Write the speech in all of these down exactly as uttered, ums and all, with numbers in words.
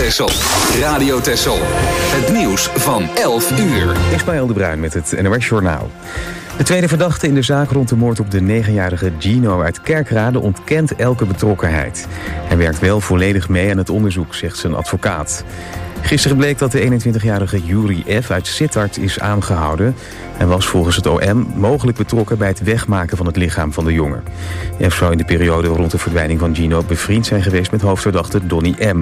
Texel. Radio Texel. Het nieuws van elf uur. Ismaël de Bruin met het N O S Journaal. De tweede verdachte in de zaak rond de moord op de negenjarige Gino uit Kerkrade ontkent elke betrokkenheid. Hij werkt wel volledig mee aan het onderzoek, zegt zijn advocaat. Gisteren bleek dat de eenentwintigjarige Yuri F. uit Sittard is aangehouden en was volgens het O M mogelijk betrokken bij het wegmaken van het lichaam van de jongen. F zou in de periode rond de verdwijning van Gino bevriend zijn geweest met hoofdverdachte Donny M.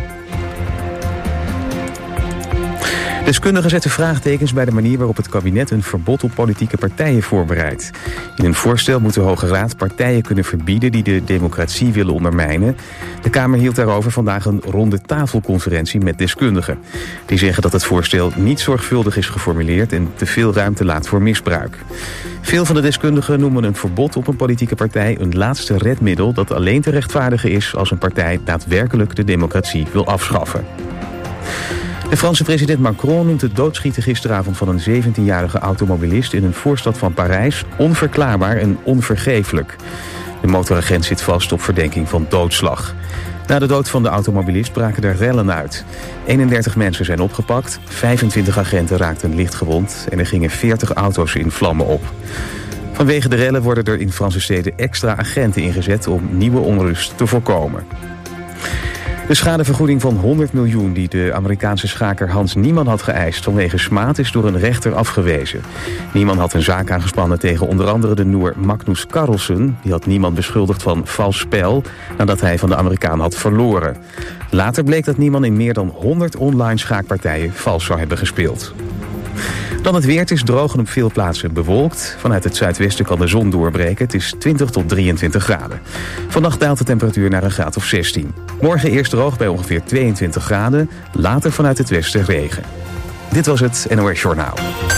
Deskundigen zetten vraagtekens bij de manier waarop het kabinet een verbod op politieke partijen voorbereidt. In een voorstel moet de Hoge Raad partijen kunnen verbieden die de democratie willen ondermijnen. De Kamer hield daarover vandaag een ronde tafelconferentie met deskundigen. Die zeggen dat het voorstel niet zorgvuldig is geformuleerd en te veel ruimte laat voor misbruik. Veel van de deskundigen noemen een verbod op een politieke partij een laatste redmiddel dat alleen te rechtvaardigen is als een partij daadwerkelijk de democratie wil afschaffen. De Franse president Macron noemt het doodschieten gisteravond van een zeventienjarige automobilist in een voorstad van Parijs onverklaarbaar en onvergeeflijk. De motoragent zit vast op verdenking van doodslag. Na de dood van de automobilist braken er rellen uit. eenendertig mensen zijn opgepakt, vijfentwintig agenten raakten lichtgewond en er gingen veertig auto's in vlammen op. Vanwege de rellen worden er in Franse steden extra agenten ingezet om nieuwe onrust te voorkomen. De schadevergoeding van honderd miljoen die de Amerikaanse schaker Hans Niemann had geëist vanwege smaad is door een rechter afgewezen. Niemann had een zaak aangespannen tegen onder andere de Noor Magnus Carlsen. Die had Niemann beschuldigd van vals spel nadat hij van de Amerikaan had verloren. Later bleek dat Niemann in meer dan honderd online schaakpartijen vals zou hebben gespeeld. Dan het weer. Het is droog en op veel plaatsen bewolkt. Vanuit het zuidwesten kan de zon doorbreken. Het is twintig tot drieëntwintig graden. Vannacht daalt de temperatuur naar een graad of zestien. Morgen eerst droog bij ongeveer tweeëntwintig graden. Later vanuit het westen regen. Dit was het N O S Journaal.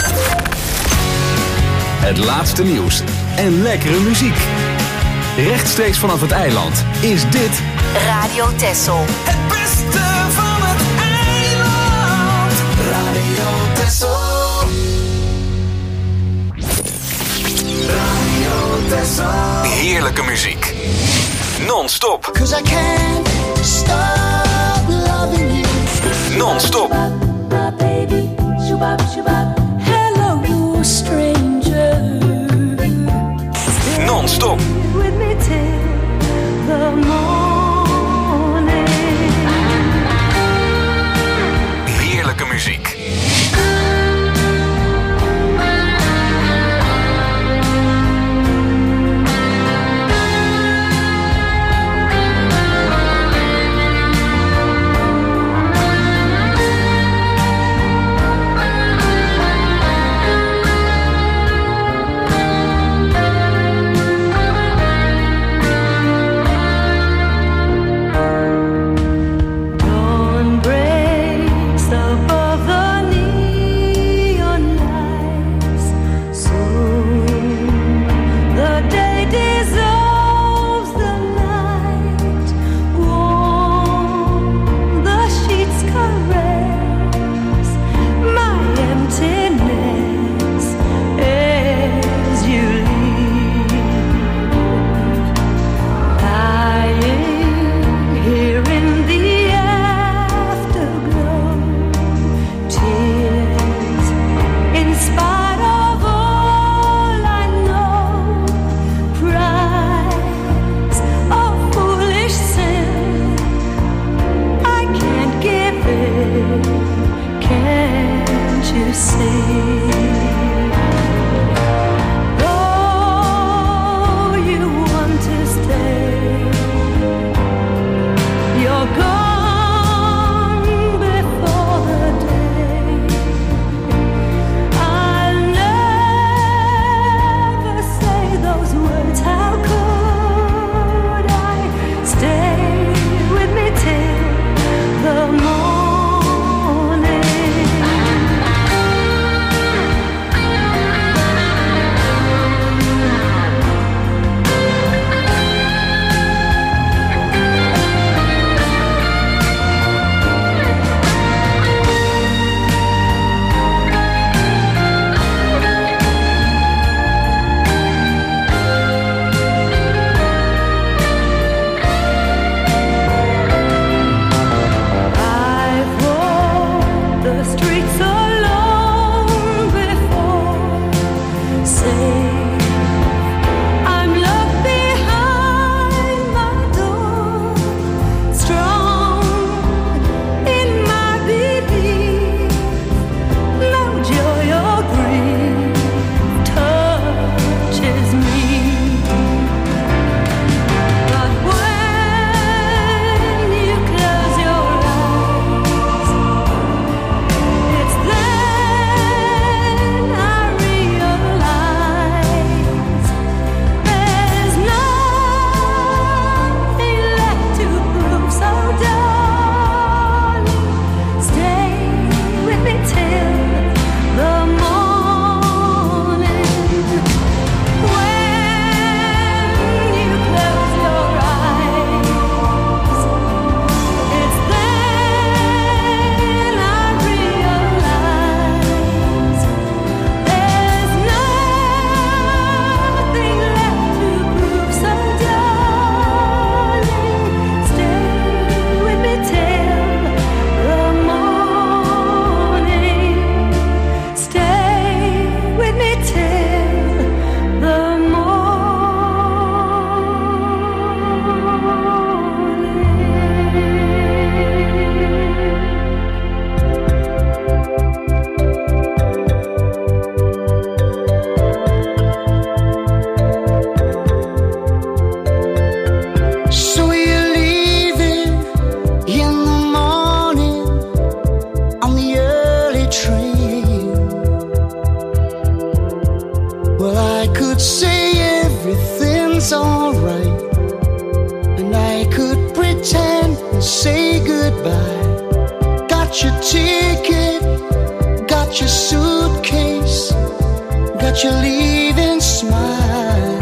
Het laatste nieuws en lekkere muziek. Rechtstreeks vanaf het eiland is dit Radio Texel. Het beste van het eiland. Radio Texel. Radio Texel. heerlijke muziek. Non-stop. Cause I can't stop loving you. Non-stop. Hello, stranger. Non-stop. With me till the morning. Heerlijke muziek. say everything's alright, and I could pretend and say goodbye. Got your ticket, got your suitcase, got your leaving smile.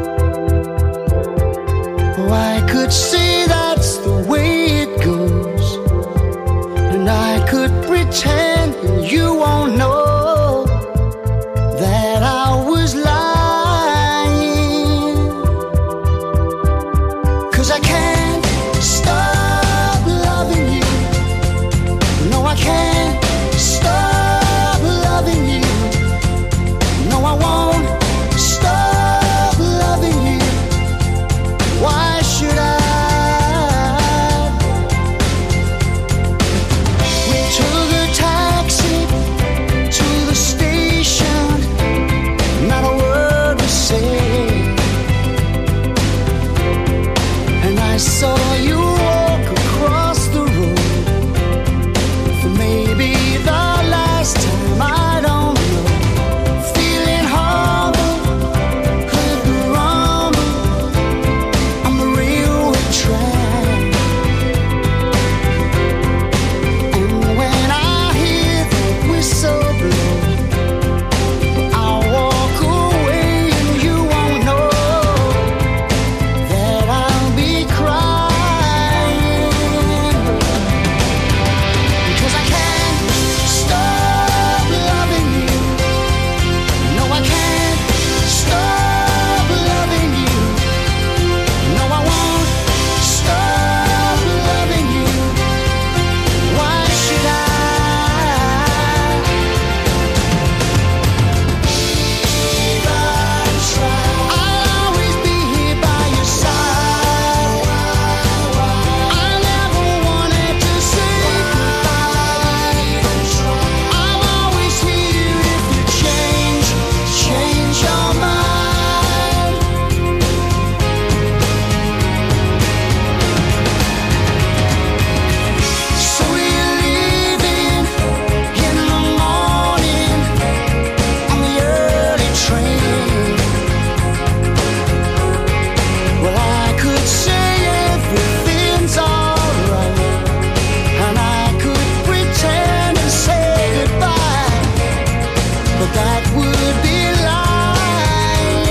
Oh, I could say that's the way it goes, and I could pretend and you won't know that I was lying. 'Cause I can't stop loving you. No, I can't stop loving you. No, I won't stop loving you. Why should I? We took a taxi to the station, not a word was said, and I saw you walk across the road for maybe the last time, I don't know. Feeling horrible, heard the rumble on the railway track, and when I hear the whistle blow, I'll walk away and you won't know that I'll be crying. Because I can't stop loving you. No, I can't stop loving you. No, I won't stop loving you. Why should I? I'll always be here by your side. I never wanted to say goodbye. I'm always here if you change, change your mind. So you're leaving in the morning on the early train. Well, I could say everything's alright, and I could pretend and say goodbye, but that would be lying.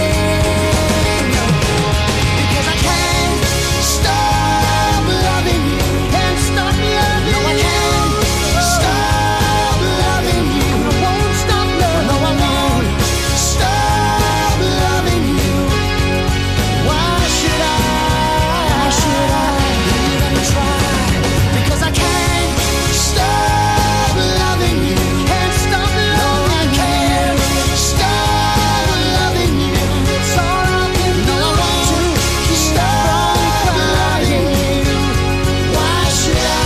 Because I can't stop loving you. Can't stop loving you. No, I can't stop loving you. I won't stop loving you. No, I won't stop loving you. Why should I? Why should I even try? Because I can't stop loving you. Can't stop loving you. No, I can't stop loving you. It's all I can do. No, I won't stop loving you. Why should I?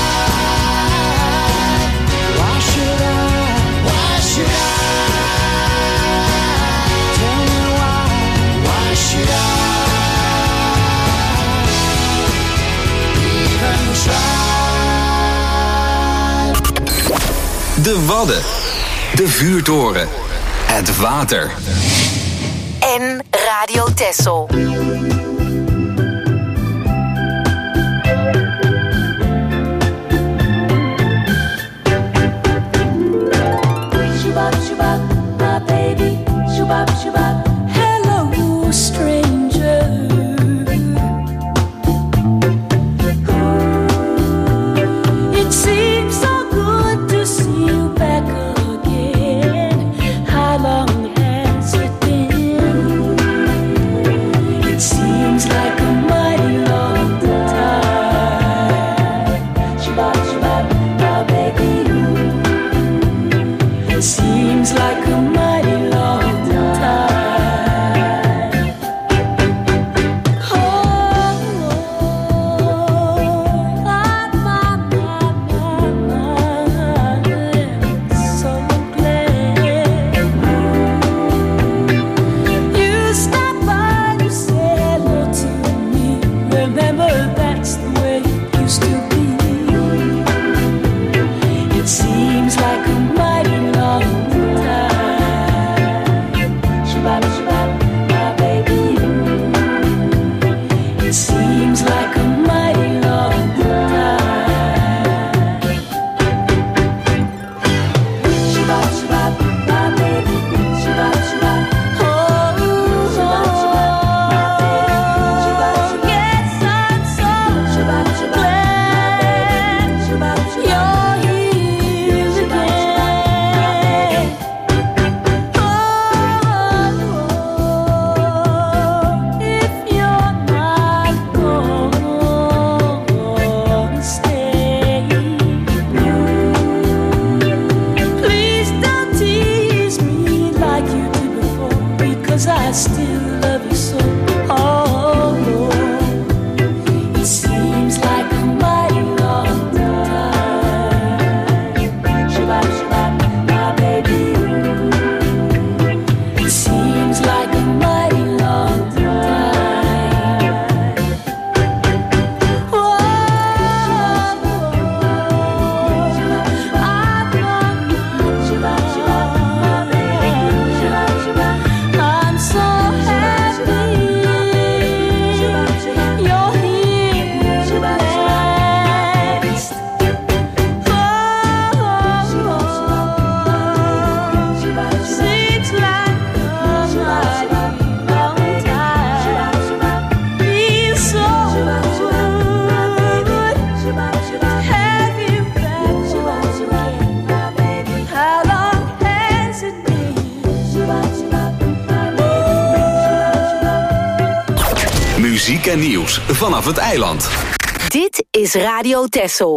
Why should I? Why should I? Tell me why. Why should I even try? De Wadden. De vuurtoren. Het water. En Radio Texel. Shubop, shubop, my baby. Shubop, shubop. Hello, stranger. It seems so good to see you back again. How long has it been? It seems like a mighty long time. Shubop, shubop, my baby. It seems like a mighty long time. still love you so. Oh Lord, it seems like a mighty long time. Shabbat, Shabbat, my baby. It seems like a mighty long time. Oh, I'm so happy you're here next. Seems like a mighty long time. Feels so good. Have you back again? How long has it been? Muziek en nieuws vanaf het eiland. Dit is Radio Texel.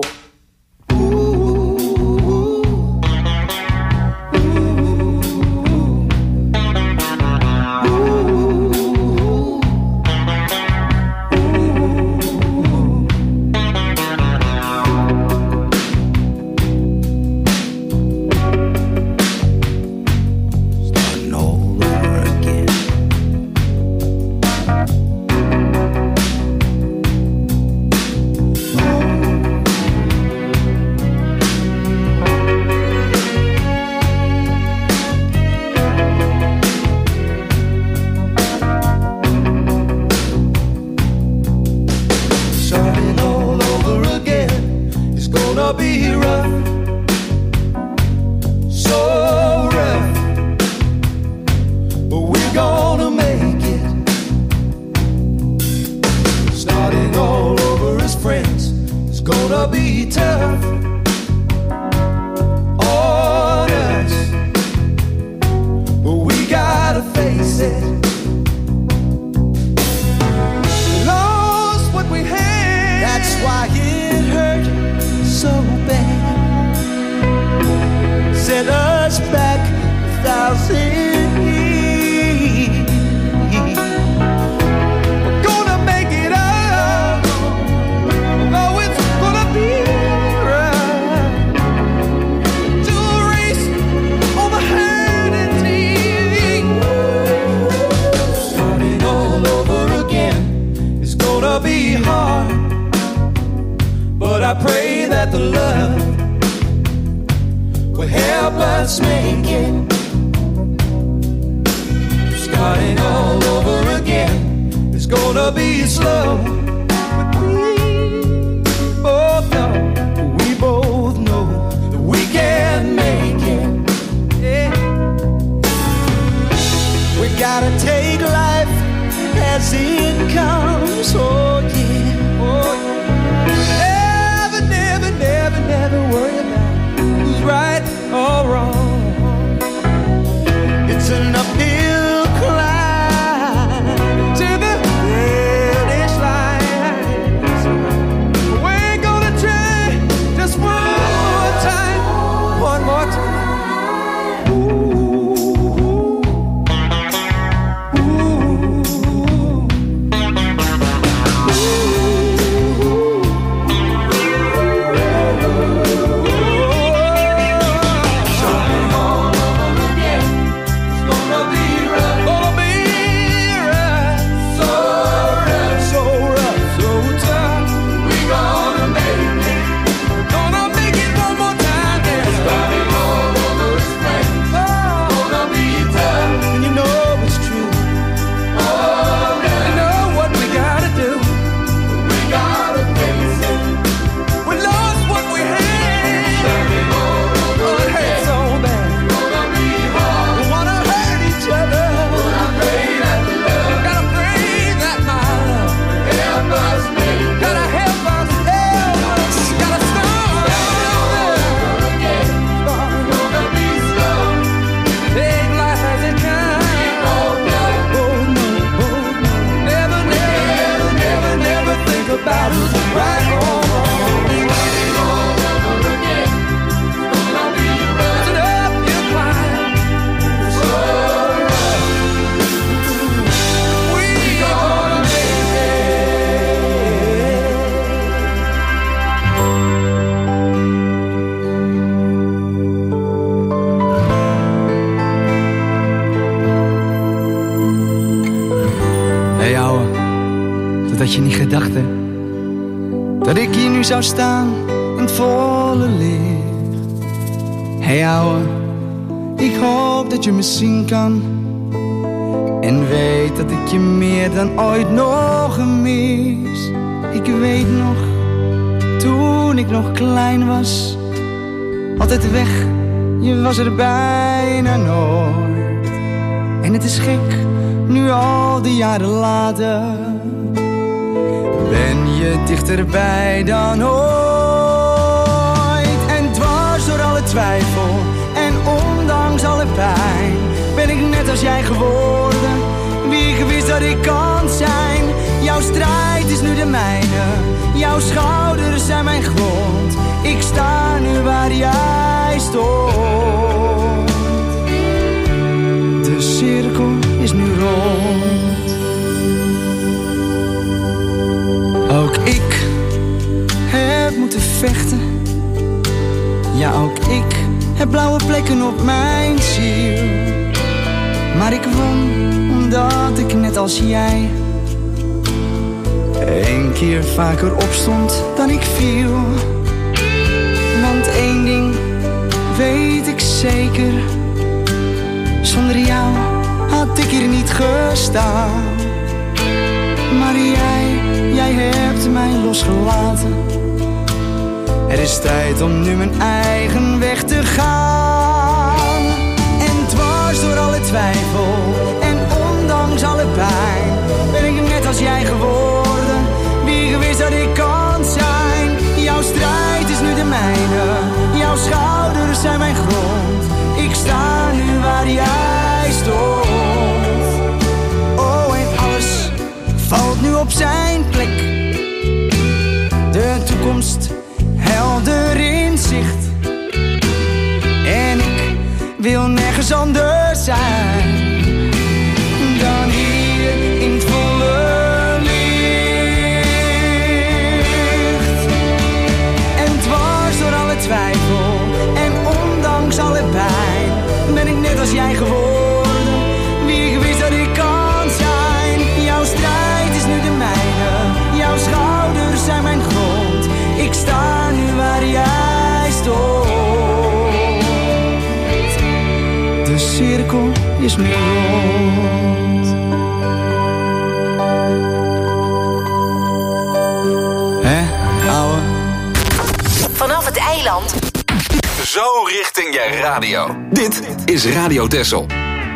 Starting all over again, it's gonna be rough, so rough, but we're gonna make it. Starting all over as friends, it's gonna be tough on us, but we gotta face it. Lost what we had, that's why it hurt so bad. Set us back a thousand years. We're gonna make it up. Oh, it's gonna be right to erase all the hurt and tears. Starting all over again, it's gonna be hard, but I pray that the love will help us make it. Starting all over again, it's gonna be slow, but we both know, we both know that we can make it. Yeah. We gotta take life as it comes. Oh yeah, oh yeah. Never, never, never, never worry about who's right or wrong. It's an uphill climb to the finish line. We're gonna try just one more time, one more time. Ooh, ooh. dat had je niet gedacht, hè? Dat ik hier nu zou staan in het volle licht. Hey ouwe, ik hoop dat je me zien kan. En weet dat ik je meer dan ooit nog mis. Ik weet nog, toen ik nog klein was, altijd weg, je was er bijna nooit. En het is gek, nu al die jaren later, ben je dichterbij dan ooit. En dwars door alle twijfel en ondanks alle pijn, ben ik net als jij geworden, wie ik wist dat ik kan zijn. Jouw strijd is nu de mijne, jouw schouders zijn mijn grond. Ik sta nu waar jij stond. De cirkel is nu rond. Ook ik heb moeten vechten. Ja, ook ik heb blauwe plekken op mijn ziel. Maar ik won omdat ik net als jij Eén keer vaker opstond dan ik viel. Want één ding weet ik zeker, zonder jou had ik hier niet gestaan. Maar jij, jij hebt mij losgelaten. Er is tijd om nu mijn eigen weg te gaan. En dwars door alle twijfel en ondanks alle pijn, ben ik net als jij geworden, wie gewist dat ik kan zijn. Jouw strijd is nu de mijne, jouw schouders zijn mijn grond. Ik sta nu waar jij stond. Oh, en alles valt nu op zijn plek. De toekomst helder in zicht. En ik wil nergens anders zijn dan hier in het volle licht. En dwars door alle twijfel en ondanks alle pijn, ben ik net als jij geworden, wie ik wist dat ik kan zijn. Jouw strijd is nu de mijne, jouw schouders zijn mijn grond. Ik sta nu waar jij stond. De cirkel is nu rond. Hè, ouwe? Vanaf het eiland. Zo richting je radio. Dit is Radio Texel.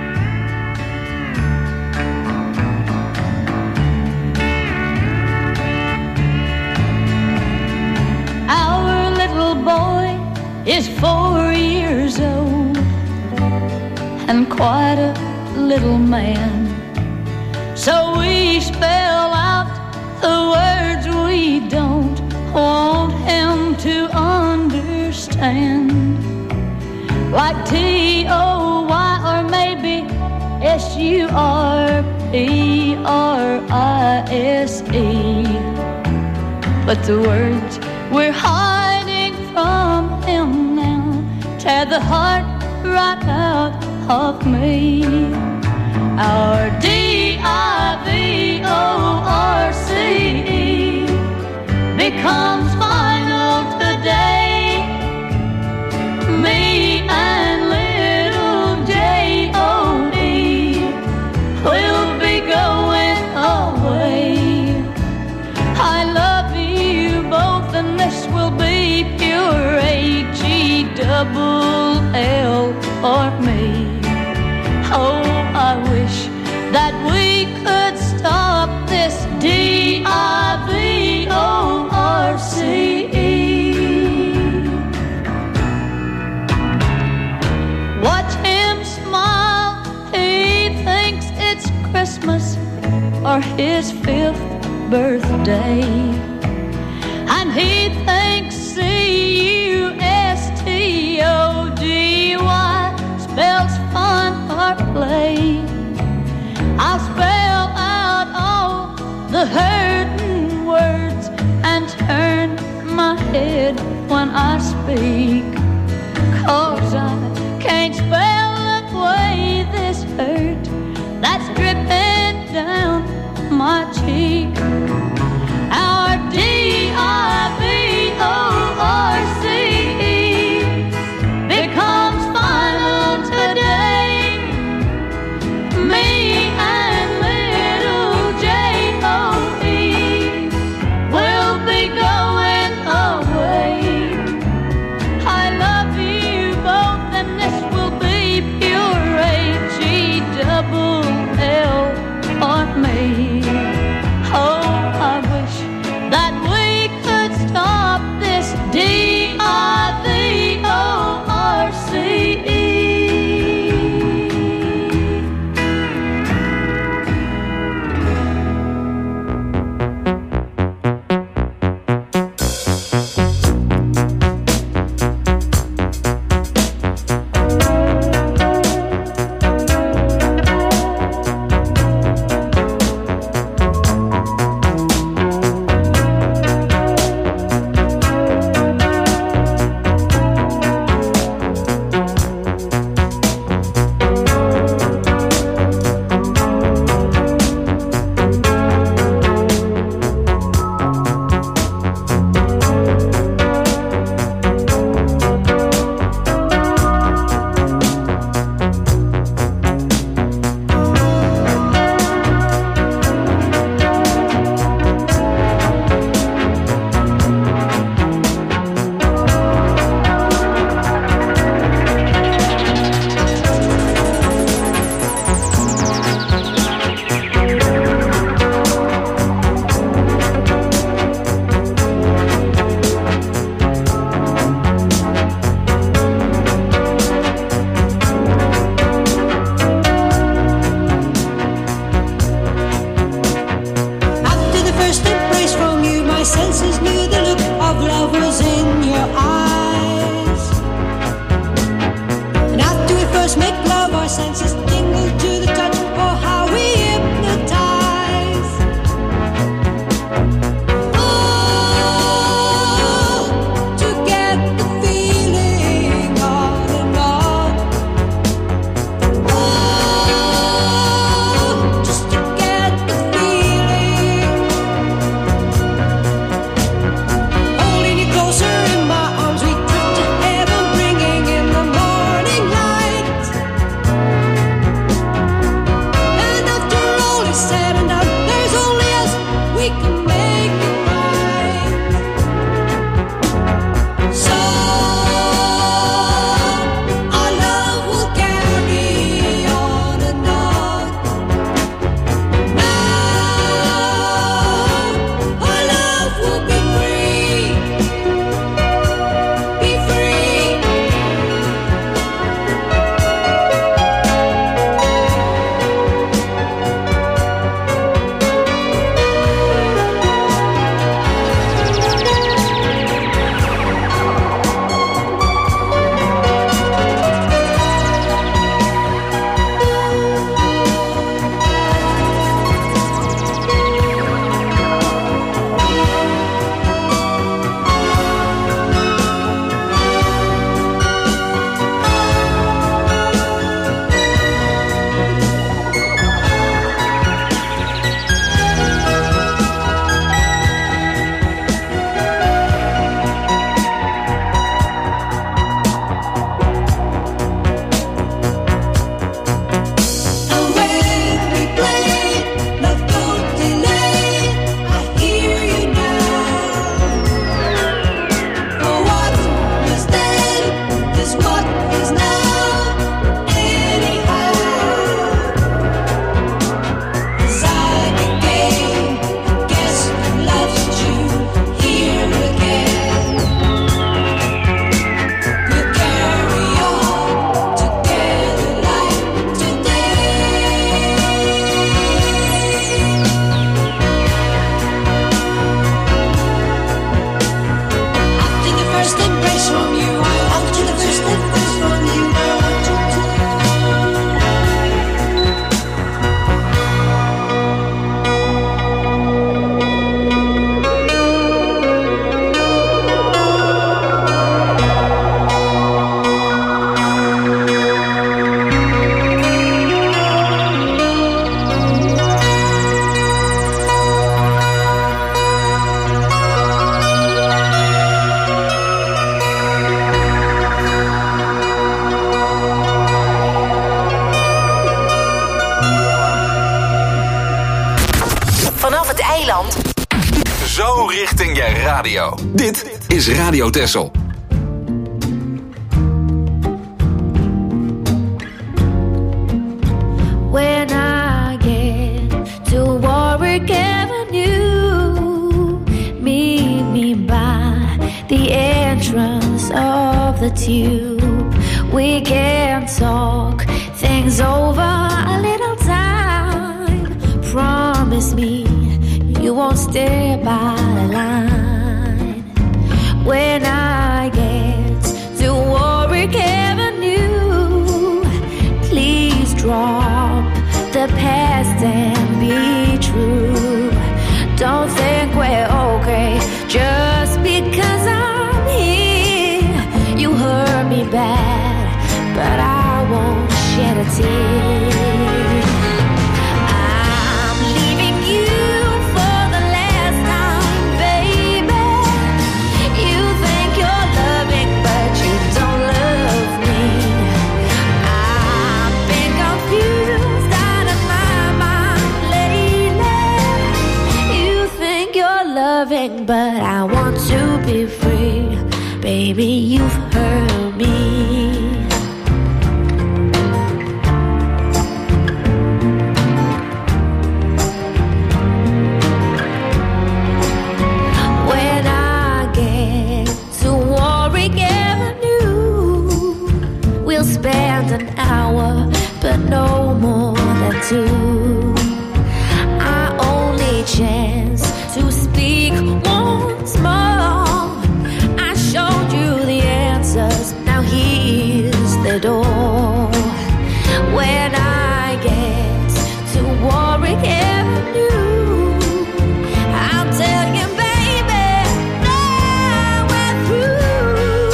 Our little boy is four years old and quite a little man. So we spell out the words we don't want him to understand. Like T O Y or maybe S U R P R I S E. But the words we're hiding from him now tear the heart right out of me. Our D I V O R C E becomes final today. Me and little J O E will be going away. I love you both and this will be pure H E double L for me. Oh, I wish that we could stop this D I V O R C E. Watch him smile, he thinks it's Christmas or his fifth birthday. And he thinks C U S T O D Y spells fun or play. I'll spell out all the hurting words and turn my head when I speak. 'Cause I can't spell away this hurt that's dripping down my cheek. het eiland. Zo richting je radio. Dit is Radio Texel. When I get to Warwick Avenue, meet me by the entrance of the tube. We can talk things over a little time. Promise me you won't stay by the line. When I get to Warwick Avenue, please drop the past and be true. Don't think we're okay just because I'm here. You hurt me bad, but I won't shed a tear. I'm leaving you for the last time, baby. You think you're loving, but you don't love me. I've been confused out of my mind lately. You think you're loving, but I want to be free. Baby, you've hurt me. When I get to Warwick Avenue, we'll spend an hour, but no more than two. Our only chance to speak once more. I showed you the answers, now here's the door. When I get to Warwick Avenue, I'll tell you, baby, now we're through.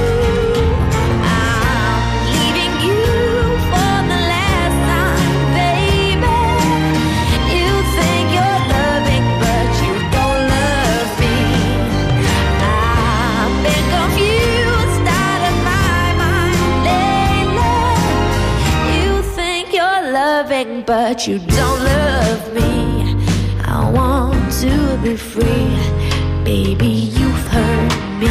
I'm leaving you for the last time, baby. You think you're loving, but you don't love me. I've been confused out of my mind lately. You think you're loving, but you don't love me. I want to be free. Baby, you've hurt me.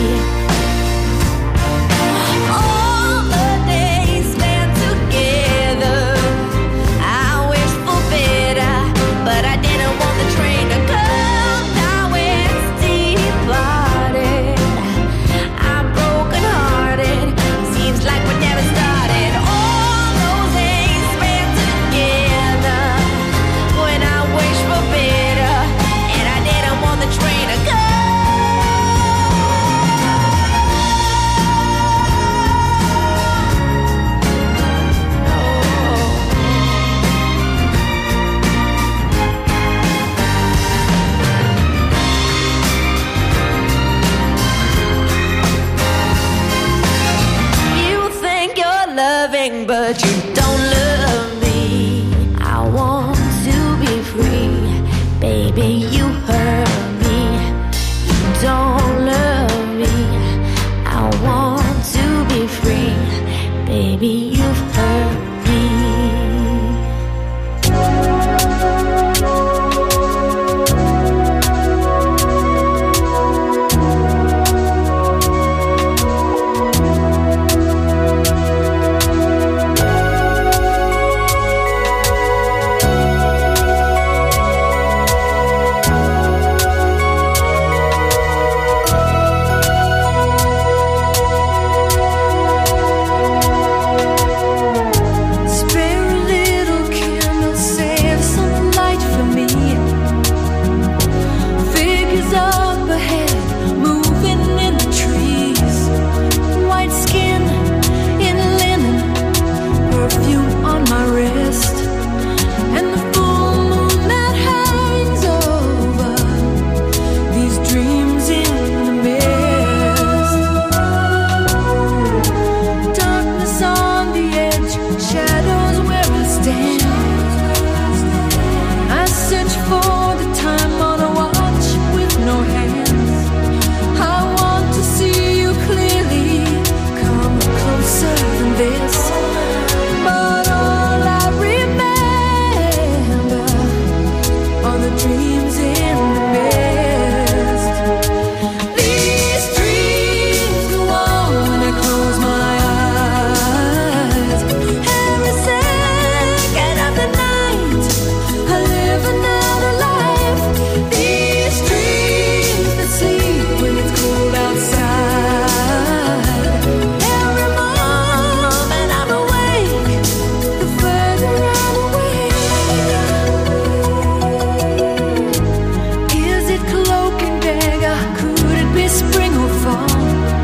All the days spent together, I wish for better, but I didn't want the train to come. Now it's departed. I'm broken hearted. Seems like we never started. All those days spent together, when I wish for better, and I didn't want the train to come. You think you're loving, but you don't love me. I want to be free. Baby, you hurt me. You don't love me. I want to be free. Baby, you've hurt me. dreams in the mist. These dreams go on when I close my eyes. Every second of the night, I live another life. These dreams that sleep when it's cold outside. Every moment I'm awake, the further I'm away. Is it cloak and dagger? Could it be spring or fall?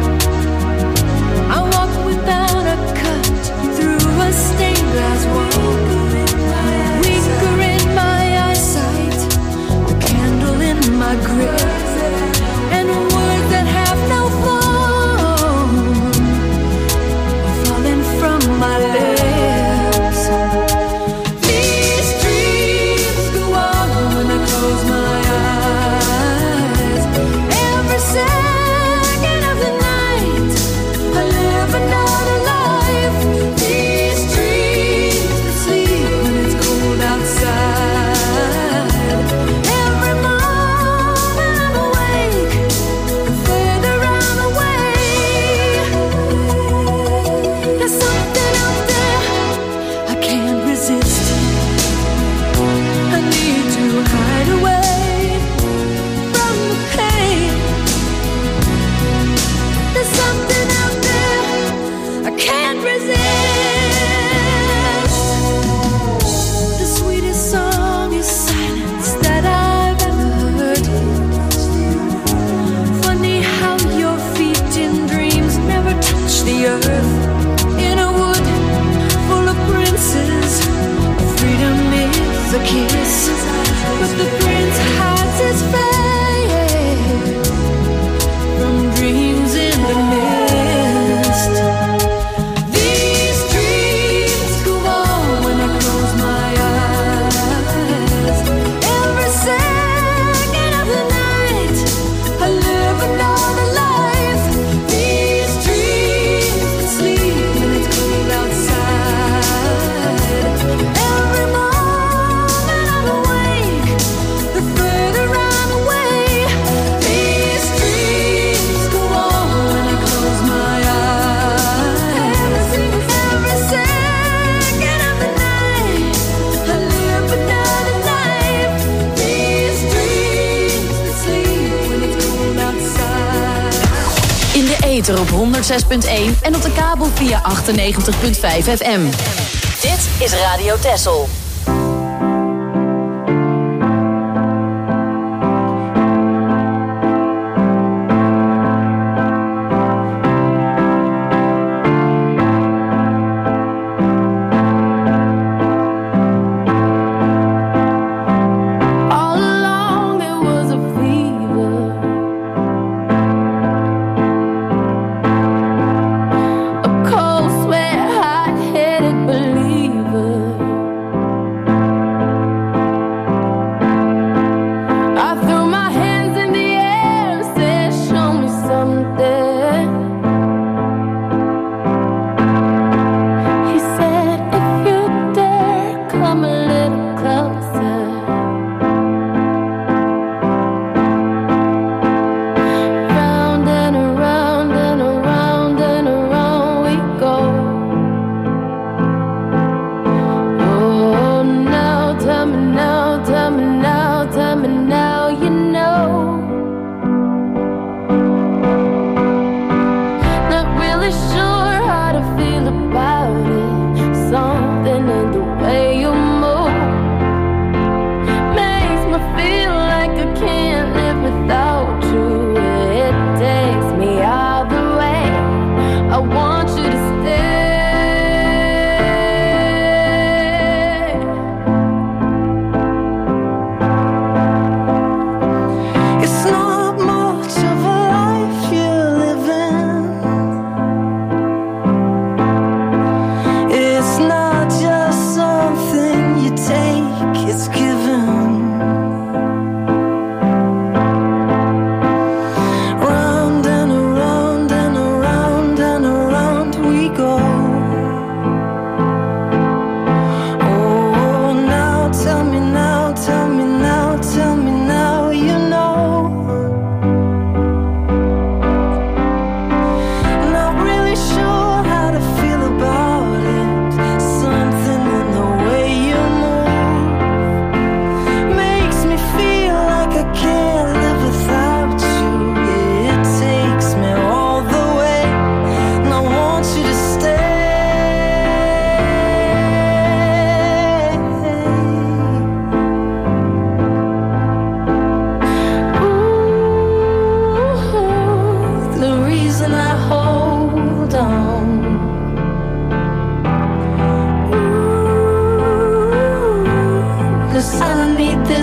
I walk without a cut through a stained glass wall. Weaker in my eyesight, the candle in my grip, and words that have no form are falling from my lips. These dreams go on when I close my eyes. Every second of the night, I live another life. These dreams that sleep when it's cold outside. Every moment I'm awake, the further I'm away. There's something out there I can't resist. I need to hide away from the pain. There's something out there I can't resist. The sweetest song is silence that I've ever heard. Funny how your feet in dreams never touch the earth. In a wood full of princes, freedom is a kiss, but the prince hides his face from dreams in the mist. These dreams go on when I close my eyes. Every second of the night, I live another life. These dreams that sleep when it's cold outside. Every moment I'm awake, the further I'm away. These dreams go on when I close my eyes. Every second of the night, I live another life. These dreams that sleep when it's cold outside. In de ether op honderdzes punt één en op de kabel via achtennegentig punt vijf F M. Dit is Radio Texel. All along it was a fever, a cold sweat, hot-headed believer.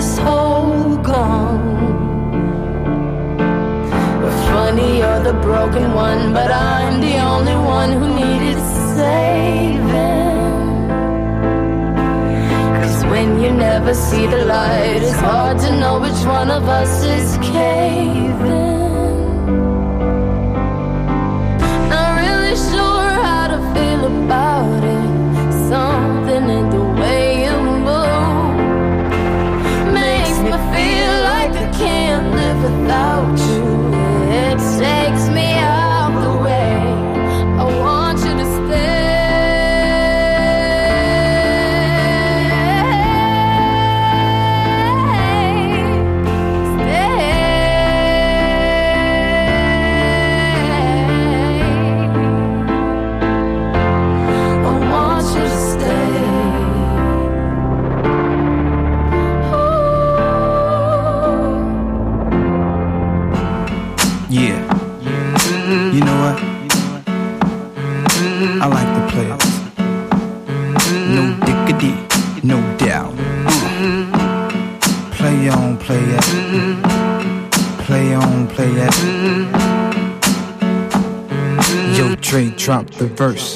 this hole gone? Funny, you're the broken one, but I'm the only one who needed saving. Cause when you never see the light, it's hard to know which one of us is caving. Not really sure how to feel about it. Something in the way you move makes me feel like I can't live without you. It takes me out the way. I want you to I like the players. No diggity, no doubt. Uh. Play on, play it. Play on, play it. Yo, Dre, drop the verse.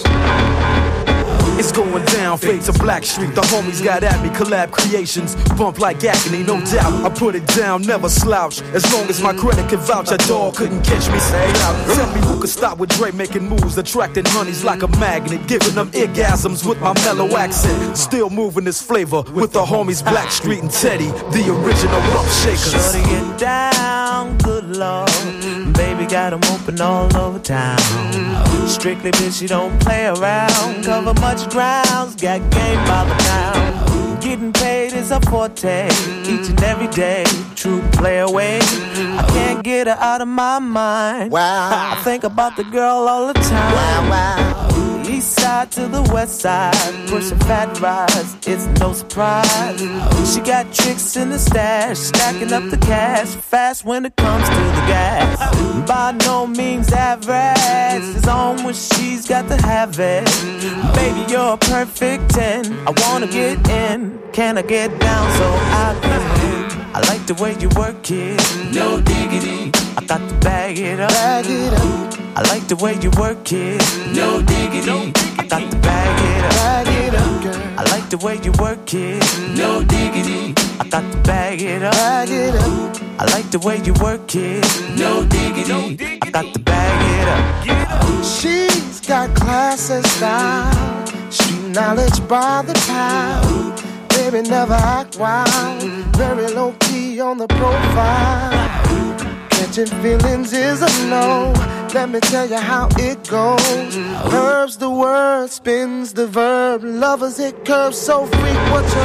It's going down, fade to Black Street. The homies got at me, collab creations. Bump like agony, no doubt. I put it down, never slouch. As long as my credit can vouch, a dog couldn't catch me. Say out. Tell me who could stop with Dre making moves, attracting honeys like a magnet, giving them orgasms with my mellow accent. Still moving this flavor with the homies Black Street and Teddy, the original rough shakers. Shorty get down, good lord. Baby got them open all over town. Strictly bitch, you don't play around. Cover much grounds, got game by the pound. Getting paid is a forte, each and every day. True play away. I can't get her out of my mind. Wow. I think about the girl all the time. Wow, wow. East side to the west side, pushing fat rides, it's no surprise. She got tricks in the stash, stacking up the cash, fast when it comes to the gas. By no means average, it's on when she's got to have it. Baby, you're a perfect ten, I wanna get in, can I get down so I can? I like the way you work it, no diggity, I got to bag it up, bag it up. I like the way you work it, no diggity, I got to bag it up, bag it up, girl. I like the way you work it, no diggity, I got to bag it up, bag it up. I like the way you work it, no diggity, I got to bag it up. She's got class and style, street knowledge by the pound. Baby never act wild, very low key on the profile. Catching feelings is a no. Let me tell you how it goes. Curves the word, spins the verb. Lovers it curves so freak what you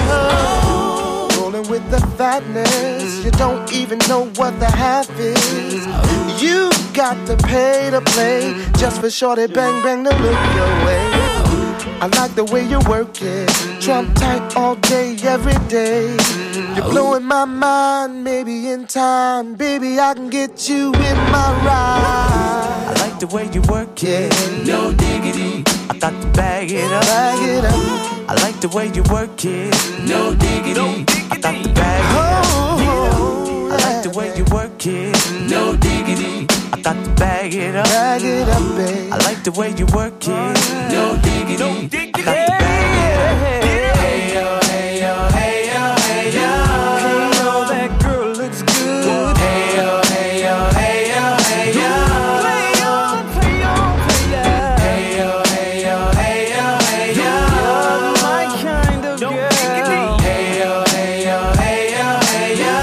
heard. Rolling with the fatness, you don't even know what the half is. You got to pay to play, just for shorty bang bang to look your way. I like the way you work it, Trump tight all day, every day. You're blowing my mind, maybe in time, baby, I can get you in my ride. I like the way you work it, no diggity, I got to bag it up, bag it up. I like the way you work it, no diggity, I got to bag it up. I like the way you work it, no diggity, I got to bag it up, bag it up, babe. I like the way you work it, no diggity, I got to bag it up. Hey yo, hey yo, hey yo, hey yo, hey yo, that girl looks good. Hey yo, hey yo, hey yo, hey yo, play on, play on, play on. Hey yo, hey yo, hey yo, hey yo, you're my kind of girl. Hey yo, hey yo, hey yo, hey yo,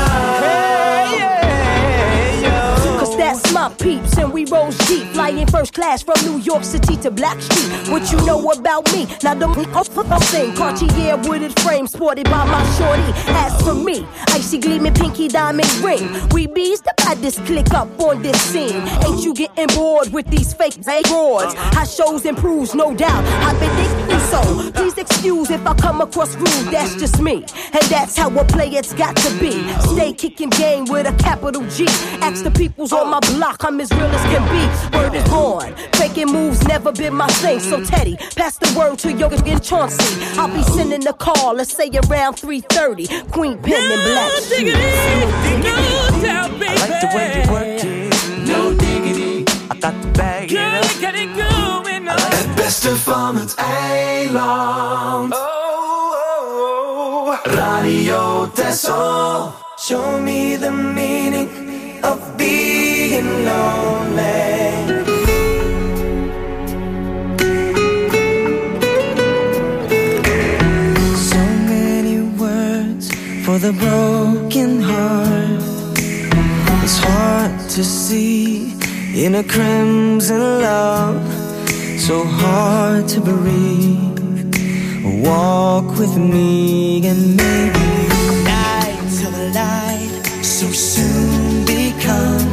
hey yo. Cause that's my peeps and we rose deep, flying first class from New York City to Black Street. What you know about me? Now the thing, Cartier wooded frame sported by my shorty. As for me, icy gleaming pinky diamond ring. We bees the baddest click up on this scene. Ain't you getting bored with these fake broads? How shows improves, no doubt. I've been thinking so. Please excuse if I come across rude. That's just me, and that's how a player's got to be. Stay kicking game with a capital G. Ask the peoples on my block, I'm as real as can be. Word is born. Faking moves never been my thing. So Teddy, pass the word to your and Chauncey. I'll be sending a call, let's say around three thirty. Queen Pen and Black Sheep. I like the way you work it. No diggity. I got the bag. Girl, I got it going on. Het beste van het eiland. Oh, oh, oh. Radio Texel. Show me the meaning of being lonely. So many words for the broken heart. It's hard to see in a crimson love. So hard to breathe. Walk with me and maybe night till the light so soon become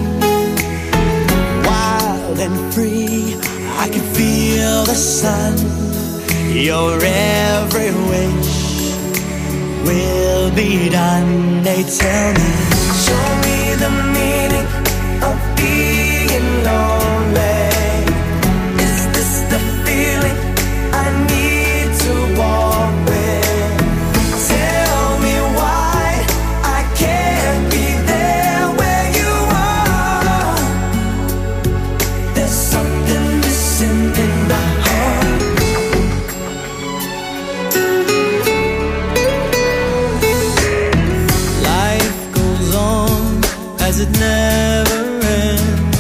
wild and free. I can feel the sun. Your every wish will be done. They tell me, show me the meaning of being lonely. Is this the feeling I need to walk with? Tell me why I can't be there where you are. There's something missing in my heart. life goes on as it never ends.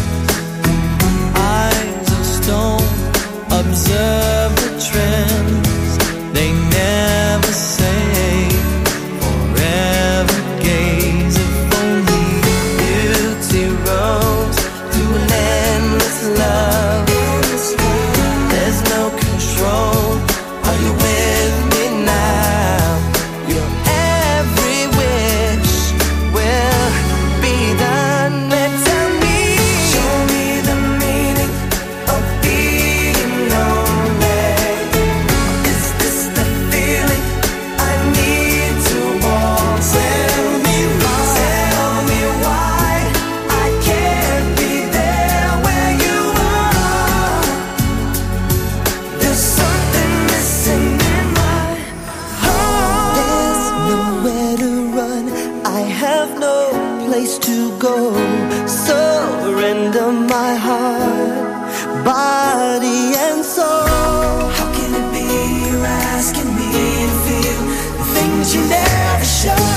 Eyes of stone observe the trends. They never say forever gaze. If only beauty rose to an endless love. There's no control. Are you with me now? Your every wish will be done. They tell me, Show me the meaning of being lonely. Is this the feeling I need to walk? Tell me why, tell me why I can't be there where you are. There's something missing in my heart. there's nowhere to run. I have no place to go. Surrender my heart, body and soul. How can it be you're asking me to feel the things you never show?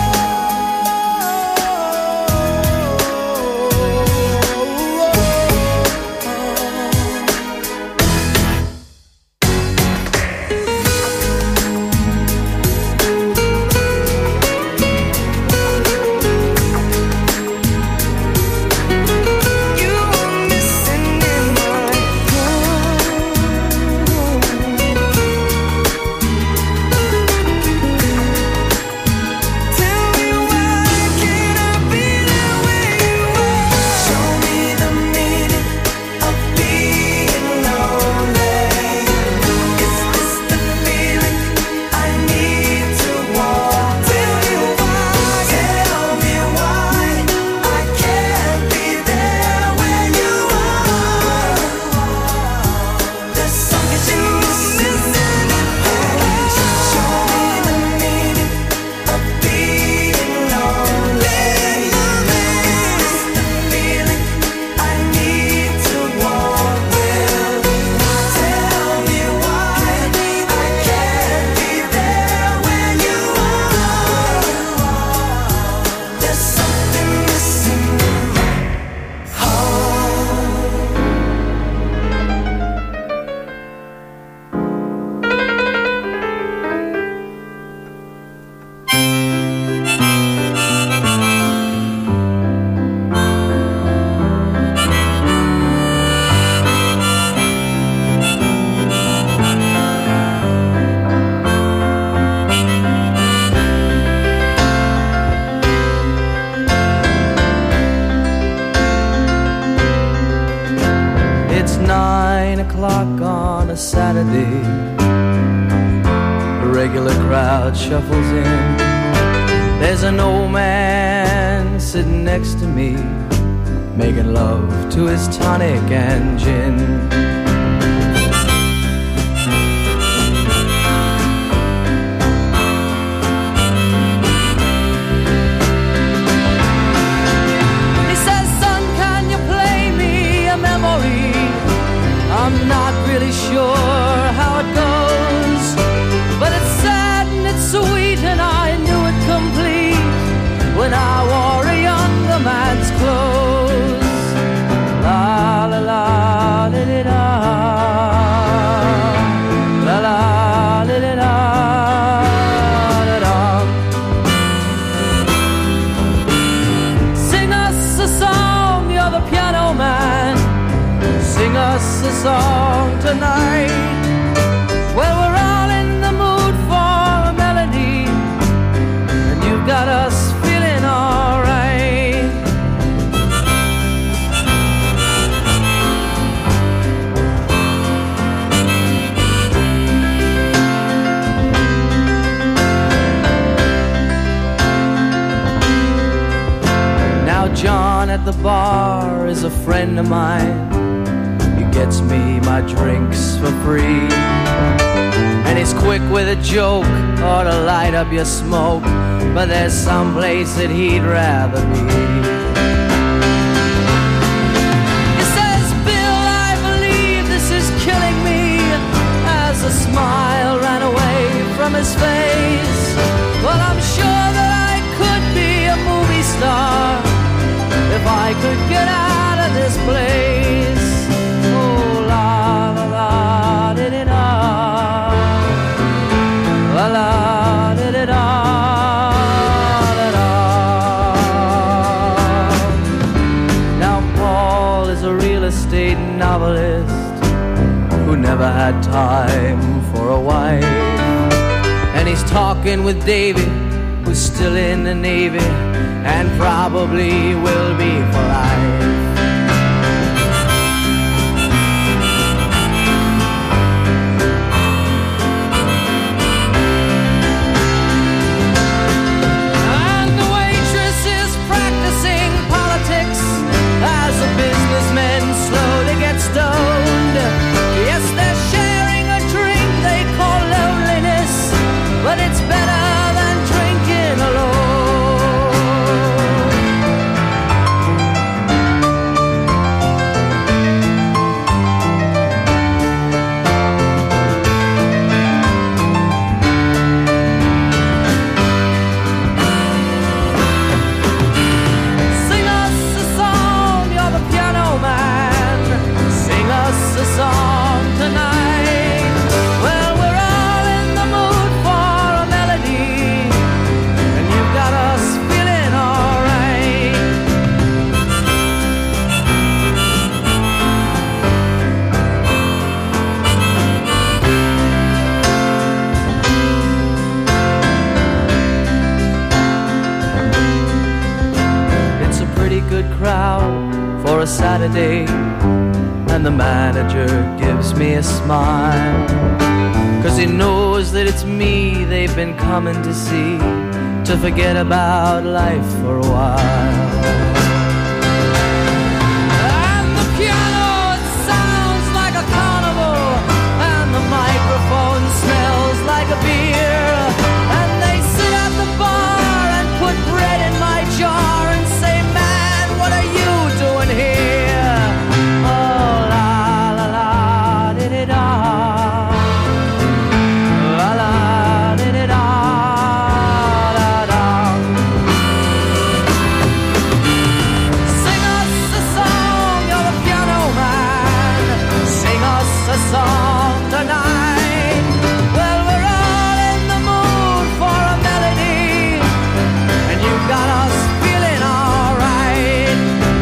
You are missing in my Tell me why can't I be there where you are? Show me the meaning of being lonely. Is this the feeling I need to walk? Tell me why, tell me why I can't be there where you are. There's something missing in my heart. Show me the meaning of being lonely. Is this the feeling I need to walk with? Tell me why I can't be there where you are. There's something missing in my heart. It's nine o'clock on a Saturday. A regular crowd shuffles in. There's an old man sitting next to me. making love to his tonic and gin. I'm not really sure how it goes, but it's sad and it's sweet, and I knew it complete when I wore a younger man's clothes. La la la la la la la la la la la la. Sing us a song, you're the piano man. Sing us a song tonight. Well, we're all in the mood for a melody, and you've got us feeling alright. Now John at the bar is a friend of mine. Gets me my drinks for free, and he's quick with a joke or to light up your smoke, but there's some place that he'd rather be. He says, Bill, I believe this is killing me, as a smile ran away from his face. Well, I'm sure that I could be a movie star if I could get out of this place. La la da da da da da. Now Paul is a real estate novelist who never had time for a wife, and he's talking with David, who's still in the Navy and probably will be for life. Businessmen slowly get stoned. Yes, they're sharing a drink they call loneliness, but it's better than drinking for a Saturday, and the manager gives me a smile, 'cause he knows that it's me they've been coming to see, to forget about life for a while. And the piano, it sounds like a carnival, and the microphone smells like a beer, and they sit at the bar and put bread in my jar and say, man, what are you doing here? Oh, la la la di di da, la la di di da da da. Sing us a song, you're the piano man. Sing us a song tonight. Well, we're all in the mood for a melody, and you've got us feeling alright.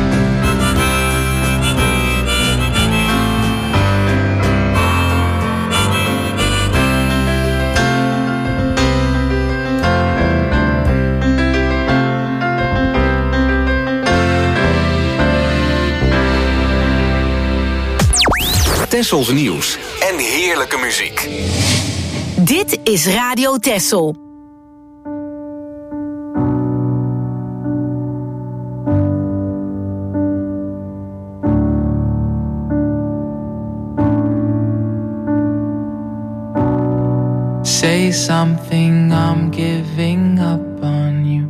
Tessels nieuws en heerlijke muziek. Dit is Radio Tessel. Say something, I'm giving up on you.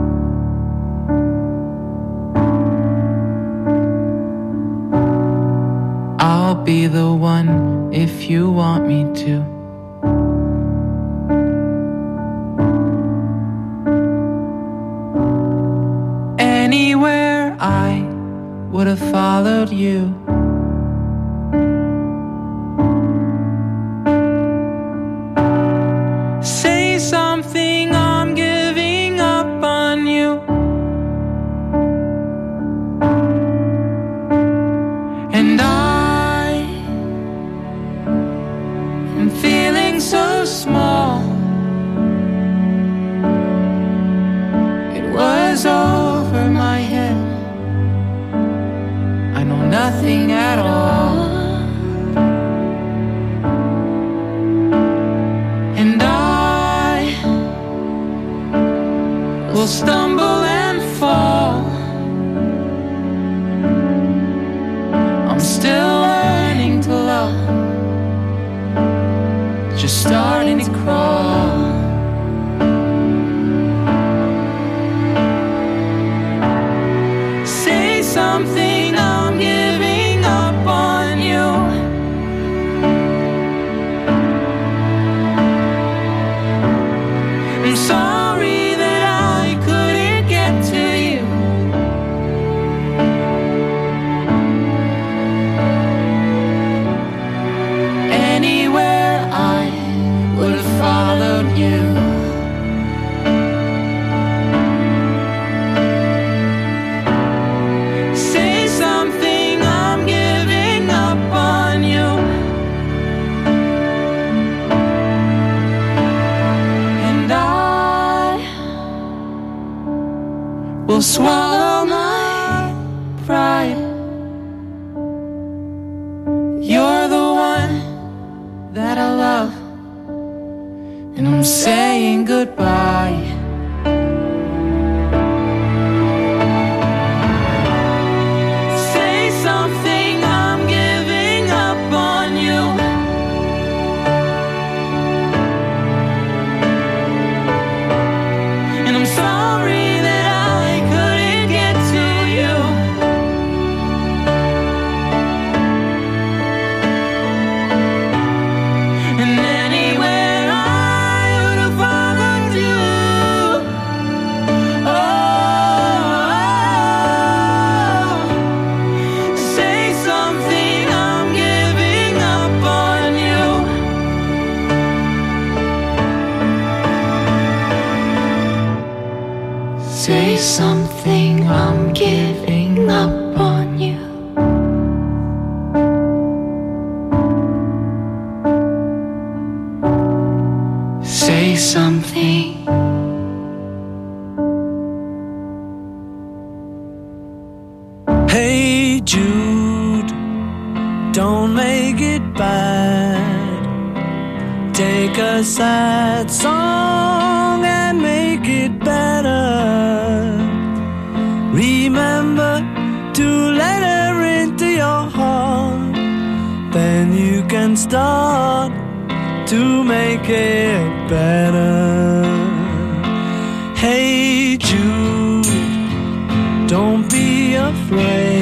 I'll be the one if you want me to. Anywhere I would have followed you. Say something, I'm giving up on you. And I am feeling so small. It was over my head. I know nothing at all. And I will stumble and fall. I'm still learning to love, just starting to crawl. Say something, I'm giving up on you. I'm sorry that I couldn't get to you. Anywhere I would have followed you. Say something, I'm giving up on you. And I will swallow my pride. You're the one that I love, and I'm saying goodbye. Say something, I'm giving up on you. And I'm sorry that I couldn't get to you. And anywhere I would have followed you. Oh, say something, I'm giving up on you. Say something, I'm giving up on you. Say something. Hey Jude, don't make it bad. Take a sad song and make it better. Remember to let her into your heart. Then you can start to make it better. Hey Jude, don't be afraid.